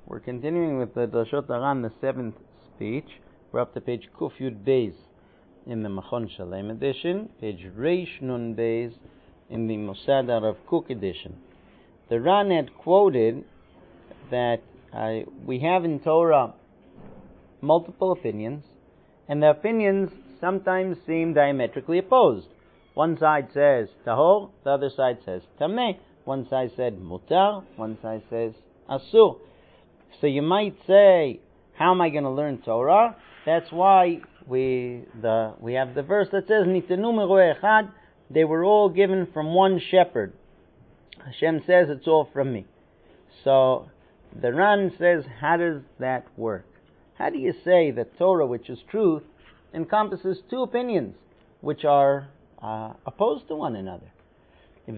We're continuing with the Drashot Aran, the 7th speech. We're up to page Kuf Yud Beis in the Machon Shalem edition, page Reish Nun Beis in the Mosad Rav Kook edition. The Ran had quoted that we have in Torah multiple opinions, and the opinions sometimes seem diametrically opposed. One side says Tahor, the other side says Tameh. One side said Mutar, one side says Asur. So you might say, how am I going to learn Torah? That's why we have the verse that says, Nitenu meroeh echad, they were all given from one shepherd. Hashem says it's all from me. So the Ran says, how does that work? How do you say that Torah, which is truth, encompasses two opinions which are opposed to one another? So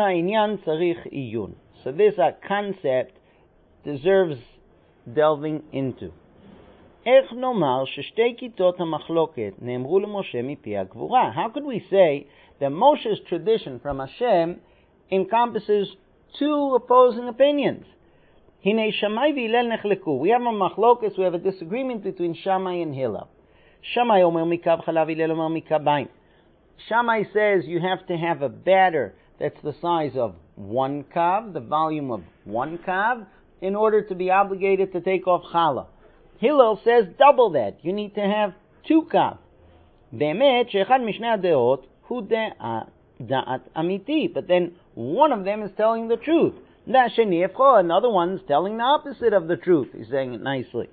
this concept deserves delving into. How could we say that Moshe's tradition from Hashem encompasses two opposing opinions? We have a machlokas, we have a disagreement between Shammai and Hillel. Shammai says you have to have a batter that's the size of one kav, the volume of one kav, in order to be obligated to take off challah. Hillel says double that. You need to have two kav. But then one of them is telling the truth. Another one's telling the opposite of the truth. He's saying it nicely.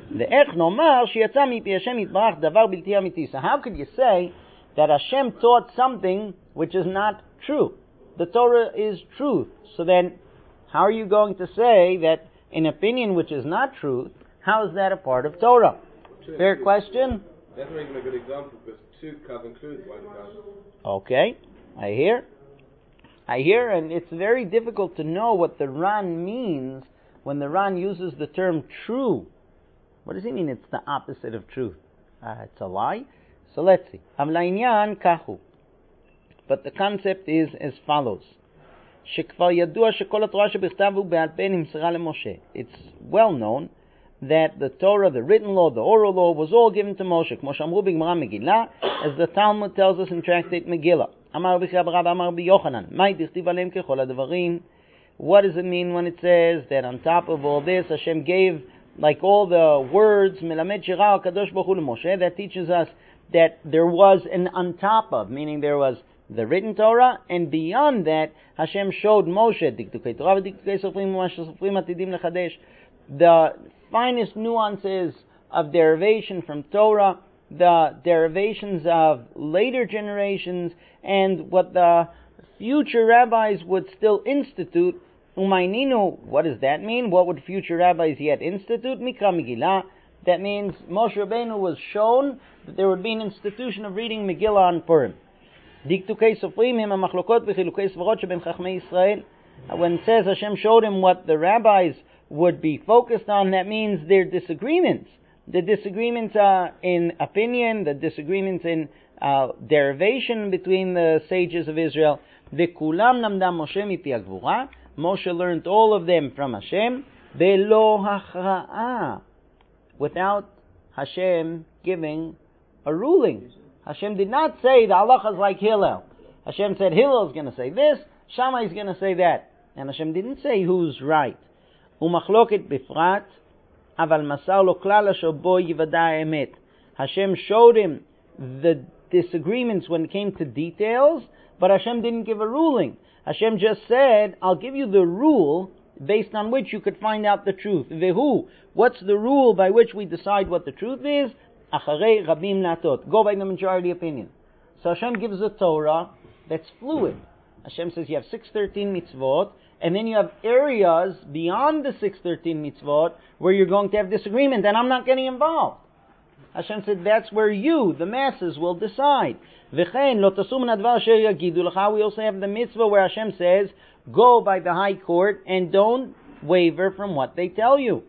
So how could you say that Hashem taught something which is not true? The Torah is truth. So then, how are you going to say that an opinion which is not truth, how is that a part of Torah? Fair question? That's not even a good example because two kav includes one kav. Okay, I hear, and it's very difficult to know what the Ran means when the Ran uses the term true. What does he mean it's the opposite of truth? It's a lie? So let's see. But the concept is as follows. It's well known that the Torah, the written law, the oral law, was all given to Moshe. As the Talmud tells us in Tractate Megillah. What does it mean when it says that on top of all this, Hashem gave, like all the words, that teaches us that there was an on top of, meaning there was the written Torah, and beyond that, Hashem showed Moshe the finest nuances of derivation from Torah, the derivations of later generations, and what the future rabbis would still institute. What does that mean? What would future rabbis yet institute? Mikra Megillah. That means Moshe Rabbeinu was shown that there would be an institution of reading Megillah on Purim. When it says Hashem showed him what the rabbis would be focused on, that means their disagreements. The disagreements in opinion, the disagreements in derivation between the sages of Israel. Moshe learned all of them from Hashem, without Hashem giving a ruling. Hashem did not say the halacha is like Hillel. Hashem said Hillel is going to say this, Shammai is going to say that. And Hashem didn't say who's right. Hashem showed him the disagreements when it came to details, but Hashem didn't give a ruling. Hashem just said, I'll give you the rule based on which you could find out the truth. What's the rule by which we decide what the truth is? Acharei rabim latot. Go by the majority opinion. So Hashem gives a Torah that's fluid. Hashem says you have 613 mitzvot, and then you have areas beyond the 613 mitzvot where you're going to have disagreement, and I'm not getting involved. Hashem said that's where you, the masses, will decide. We also have the mitzvah where Hashem says, go by the high court and don't waver from what they tell you.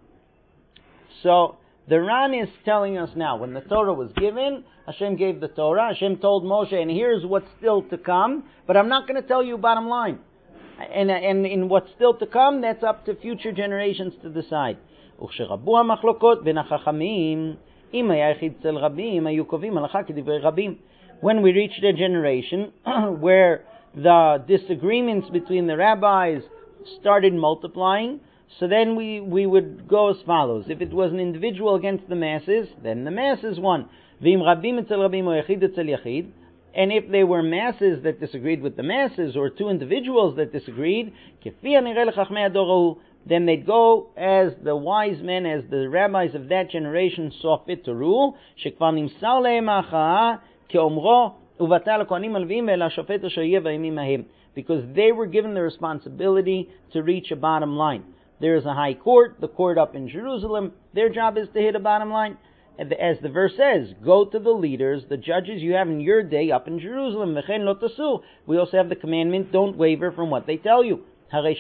So the Ran is telling us now, when the Torah was given, Hashem gave the Torah, Hashem told Moshe, and here's what's still to come, but I'm not going to tell you bottom line. And in what's still to come, that's up to future generations to decide. וכשרבו המחלוקות בין החכמים, אם היה יחיד אצל רבים, היו קובעים הלכה כדברי רבים. When we reached a generation where the disagreements between the rabbis started multiplying, so then we would go as follows. If it was an individual against the masses, then the masses won. ואם רבים אצל רבים או יחיד אצל יחיד, and if they were masses that disagreed with the masses, or two individuals that disagreed, כפי הנראה לחכמי הדור ההוא, then they'd go as the wise men, as the rabbis of that generation saw fit to rule, שכבר נמסר להם ההכרעה כאומרו, ובטל הכהנים הלוויים ואל השופט אשר יהיה בימים ההם. Because they were given the responsibility to reach a bottom line. There is a high court, the court up in Jerusalem, their job is to hit a bottom line. As the verse says, go to the leaders, the judges you have in your day up in Jerusalem. We also have the commandment, don't waver from what they tell you. You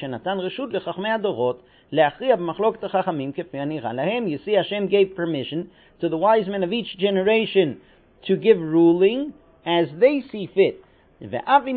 see, Hashem gave permission to the wise men of each generation to give ruling as they see fit. Even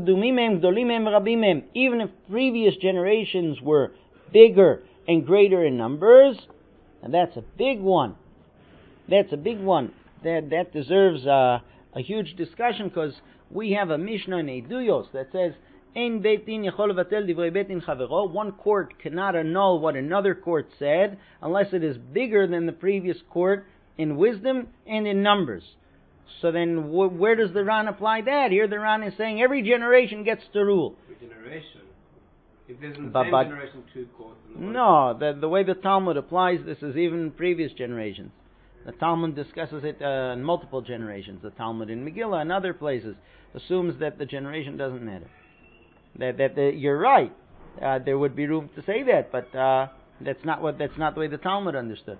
if previous generations were bigger and greater in numbers, and that's a big one. That's a big one. That deserves a huge discussion, because we have a Mishnah in Eduyos that says, Ein beit din yachol levatel divrei beit din chavero. One court cannot annul what another court said unless it is bigger than the previous court in wisdom and in numbers. So then where does the Ran apply that? Here the Ran is saying every generation gets to rule. Every generation? If there's in the same generation two courts... No, the way the Talmud applies this is even previous generations. The Talmud discusses it in multiple generations. The Talmud in Megillah and other places assumes that the generation doesn't matter. You're right. There would be room to say that, but that's not the way the Talmud understood.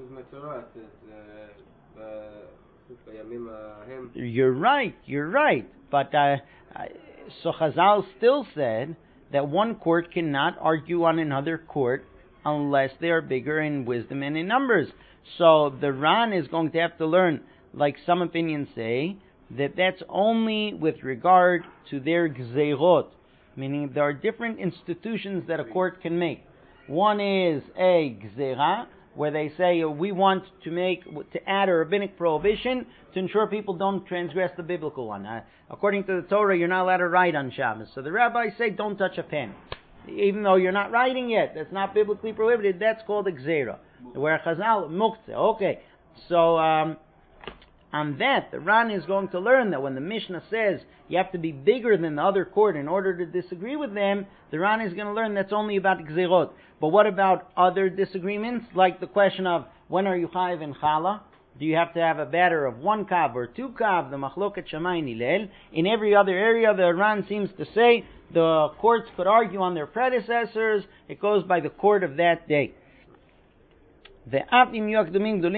You're right. But so Chazal still said that one court cannot argue on another court unless they are bigger in wisdom and in numbers. So the Ran is going to have to learn, like some opinions say, that that's only with regard to their gzeirot, meaning there are different institutions that a court can make. One is a gzeira, where they say we want to add a rabbinic prohibition to ensure people don't transgress the biblical one. According to the Torah, you're not allowed to write on Shabbos. So the rabbis say don't touch a pen. Even though you're not writing yet, that's not biblically prohibited, that's called a gzeira. Where Chazal, muktzeh. Okay, so on that, the Ran is going to learn that when the Mishnah says you have to be bigger than the other court in order to disagree with them, the Ran is going to learn that's only about gzeirot. But what about other disagreements, like the question of when are you chayiv in challah? Do you have to have a batter of 1 kav or 2 kav? The machloket Shammai Hillel. In every other area, the Ran seems to say the courts could argue on their predecessors. It goes by the court of that day. And we are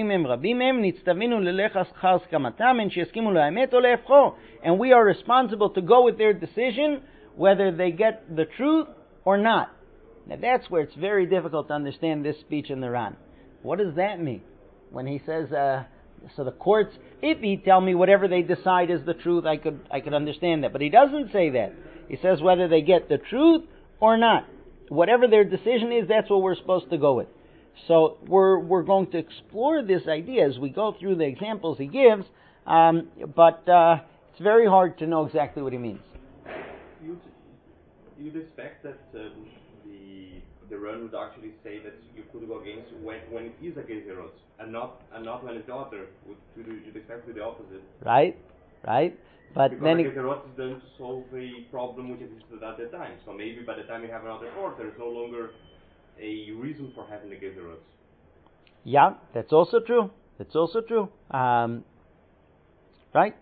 responsible to go with their decision, whether they get the truth or not. Now that's where it's very difficult to understand this speech in the Ran. What does that mean? When he says, so the courts, if he tell me whatever they decide is the truth, I could understand that. But he doesn't say that. He says whether they get the truth or not. Whatever their decision is, that's what we're supposed to go with. So we're going to explore this idea as we go through the examples he gives, but it's very hard to know exactly what he means. You'd expect that the Ran would actually say that you could go against when it is a gezerot, and not when it's the other. You'd expect the opposite. Right. But because then the gezerot is done to solve a problem which existed at the time. So maybe by the time you have another court, there is no longer a reason for having the gezerot. Yeah, that's also true. Right?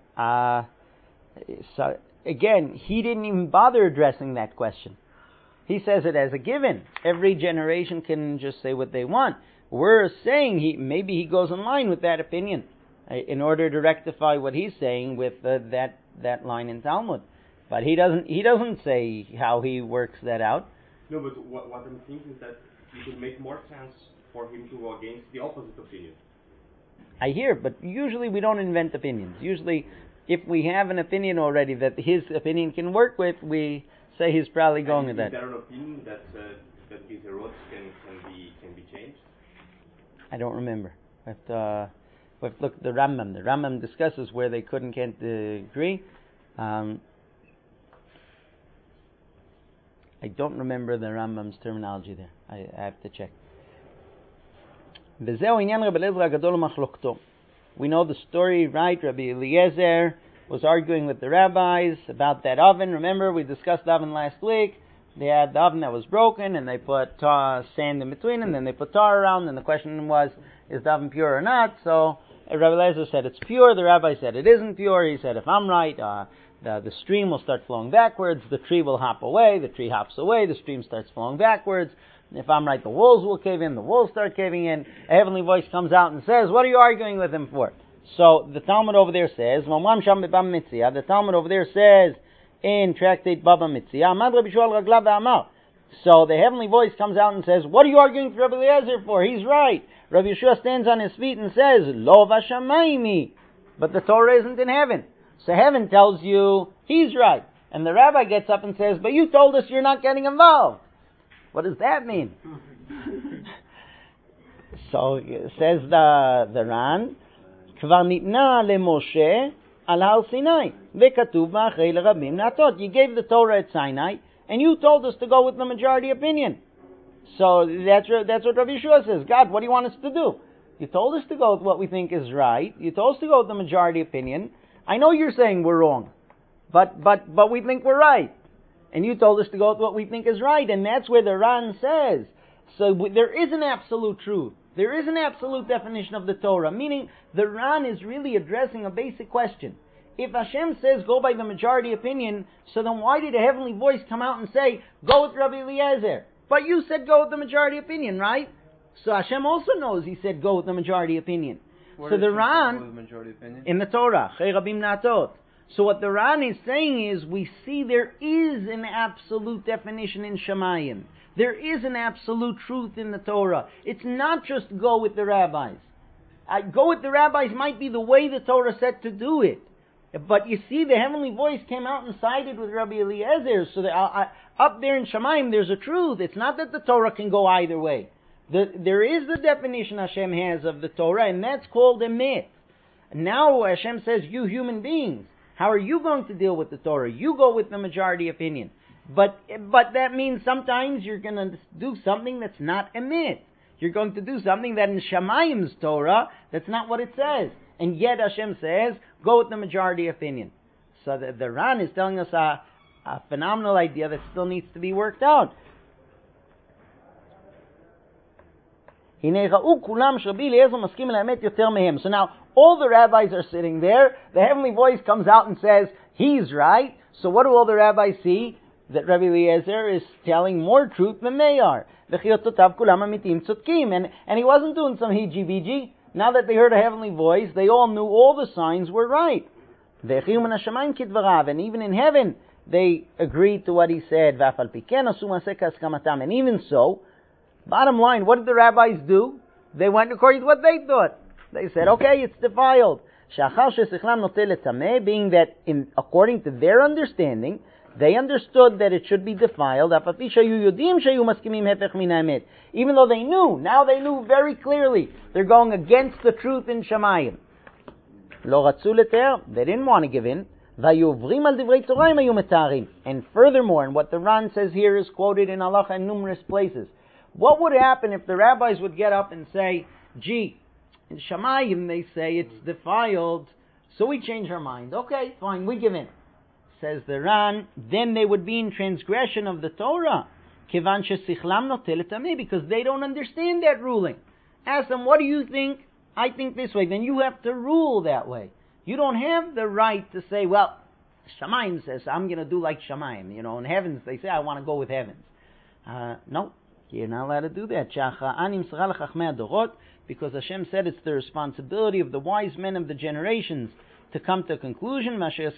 So again, he didn't even bother addressing that question. He says it as a given. Every generation can just say what they want. We're saying maybe he goes in line with that opinion in order to rectify what he's saying with that line in Talmud. But he doesn't say how he works that out. No, but what I'm thinking is that it would make more sense for him to go against the opposite opinion. I hear, but usually we don't invent opinions. Usually, if we have an opinion already that his opinion can work with, we say he's probably going with that. Is there an opinion that Gezerot can be changed? I don't remember. But look at the Rambam. The Rambam discusses where they can't agree. I don't remember the Rambam's terminology there. I have to check. We know the story, right? Rabbi Eliezer was arguing with the rabbis about that oven. Remember, we discussed the oven last week. They had the oven that was broken, and they put sand in between, and then they put tar around, and the question was, is the oven pure or not? So Rabbi Eliezer said it's pure. The rabbi said it isn't pure. He said, if I'm right, the stream will start flowing backwards. The tree will hop away. The tree hops away. The stream starts flowing backwards. If I'm right, the walls will cave in. The walls start caving in. A heavenly voice comes out and says, what are you arguing with him for? So the Talmud over there says, the Talmud over there says in Tractate Baba Mitzia, so the heavenly voice comes out and says, what are you arguing with Rabbi Eliezer for? He's right. Rabbi Yeshua stands on his feet and says, Lo vashamayimi. But the Torah isn't in heaven. So heaven tells you he's right. And the rabbi gets up and says, but you told us you're not getting involved. What does that mean? So says the Ran, Kvar nitna leMoshe al har Sinai, veKatuv ba'achrei lerabim natot. You gave the Torah at Sinai, and you told us to go with the majority opinion. So that's what Rabbi Yeshua says. God, what do you want us to do? You told us to go with what we think is right. You told us to go with the majority opinion. I know you're saying we're wrong, but we think we're right. And you told us to go with what we think is right, and that's where the Ran says. So there is an absolute truth. There is an absolute definition of the Torah, meaning the Ran is really addressing a basic question. If Hashem says go by the majority opinion, so then why did a heavenly voice come out and say, go with Rabbi Eliezer? But you said go with the majority opinion, right? So Hashem also knows he said go with the majority opinion. So the Ran, in the Torah, Chei Rabim Natot. So what the Ran is saying is, we see there is an absolute definition in Shemayim. There is an absolute truth in the Torah. It's not just go with the rabbis. Go with the rabbis might be the way the Torah said to do it. But you see, the heavenly voice came out and sided with Rabbi Eliezer. So up there in Shemayim, there's a truth. It's not that the Torah can go either way. There is the definition Hashem has of the Torah, and that's called a myth. Now Hashem says, you human beings, how are you going to deal with the Torah? You go with the majority opinion. But that means sometimes you're going to do something that's not a myth. You're going to do something that in Shamayim's Torah, that's not what it says. And yet Hashem says, go with the majority opinion. So the Ran is telling us a phenomenal idea that still needs to be worked out. So now, all the rabbis are sitting there. The heavenly voice comes out and says, he's right. So what do all the rabbis see? That Rabbi Eliezer is telling more truth than they are. And he wasn't doing some hiji-biji. Now that they heard a heavenly voice, they all knew all the signs were right. And even in heaven, they agreed to what he said. And even so, bottom line, what did the rabbis do? They went according to what they thought. They said, okay, it's defiled. Being that according to their understanding, they understood that it should be defiled. Even though they knew, now they knew very clearly, they're going against the truth in Shamayim. They didn't want to give in. And furthermore, and what the Ran says here is quoted in Halacha in numerous places. What would happen if the rabbis would get up and say, gee, in Shamayim they say it's defiled, so we change our mind. Okay, fine, we give in. Says the Ran, then they would be in transgression of the Torah. Because they don't understand that ruling. Ask them, what do you think? I think this way. Then you have to rule that way. You don't have the right to say, well, Shamayim says, I'm going to do like Shamayim. You know, in heavens, they say, I want to go with heavens. No, you're not allowed to do that. Because Hashem said it's the responsibility of the wise men of the generations to come to a conclusion.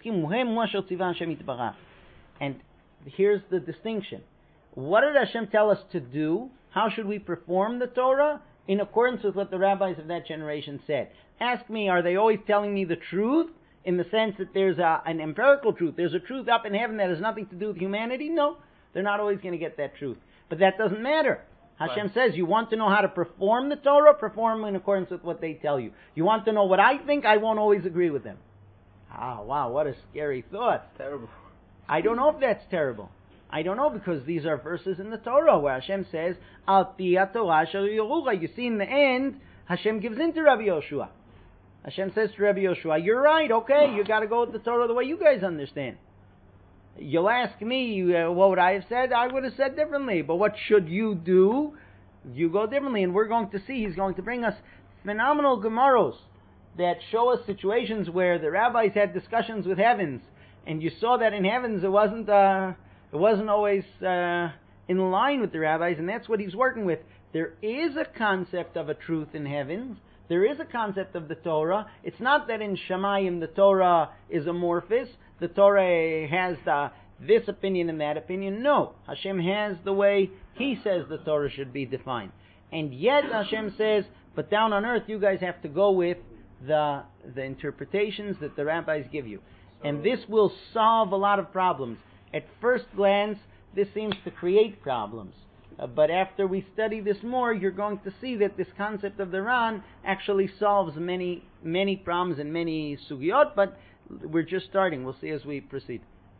And here's the distinction. What did Hashem tell us to do? How should we perform the Torah? In accordance with what the rabbis of that generation said. Ask me, are they always telling me the truth? in the sense that there's an empirical truth. There's a truth up in heaven that has nothing to do with humanity. No, they're not always going to get that truth. But that doesn't matter. Hashem says, you want to know how to perform the Torah? Perform in accordance with what they tell you. You want to know what I think? I won't always agree with them. Wow, what a scary thought. It's terrible. I don't know if that's terrible. I don't know, because these are verses in the Torah where Hashem says, Al pi Torah asher yorucha. You see, in the end, Hashem gives in to Rabbi Yoshua. Hashem says to Rabbi Yoshua, you're right, okay, you got to go with the Torah the way you guys understand. You'll ask me, what would I have said? I would have said differently. But what should you do? You go differently. And we're going to see, he's going to bring us phenomenal Gemaros that show us situations where the rabbis had discussions with heavens. And you saw that in heavens it wasn't always in line with the rabbis. And that's what he's working with. There is a concept of a truth in heavens. There is a concept of the Torah. It's not that in Shamayim the Torah is amorphous. The Torah has this opinion and that opinion. No. Hashem has the way He says the Torah should be defined. And yet Hashem says, but down on earth you guys have to go with the interpretations that the rabbis give you. And this will solve a lot of problems. At first glance, this seems to create problems. But after we study this more, you're going to see that this concept of the Ran actually solves many, many problems and many sugiyot, but we're just starting. We'll see as we proceed.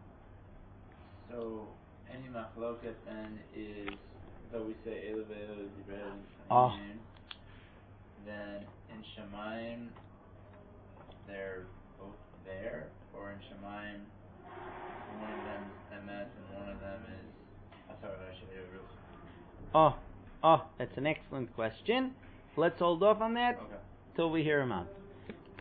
So, any machloket then is, though we say Elu ve'elu divrei in Shamayim, then in Shamayim, they're both there, or in Shamayim, one of them is Emet and one of them is, that's an excellent question. Let's hold off on that till we hear him out.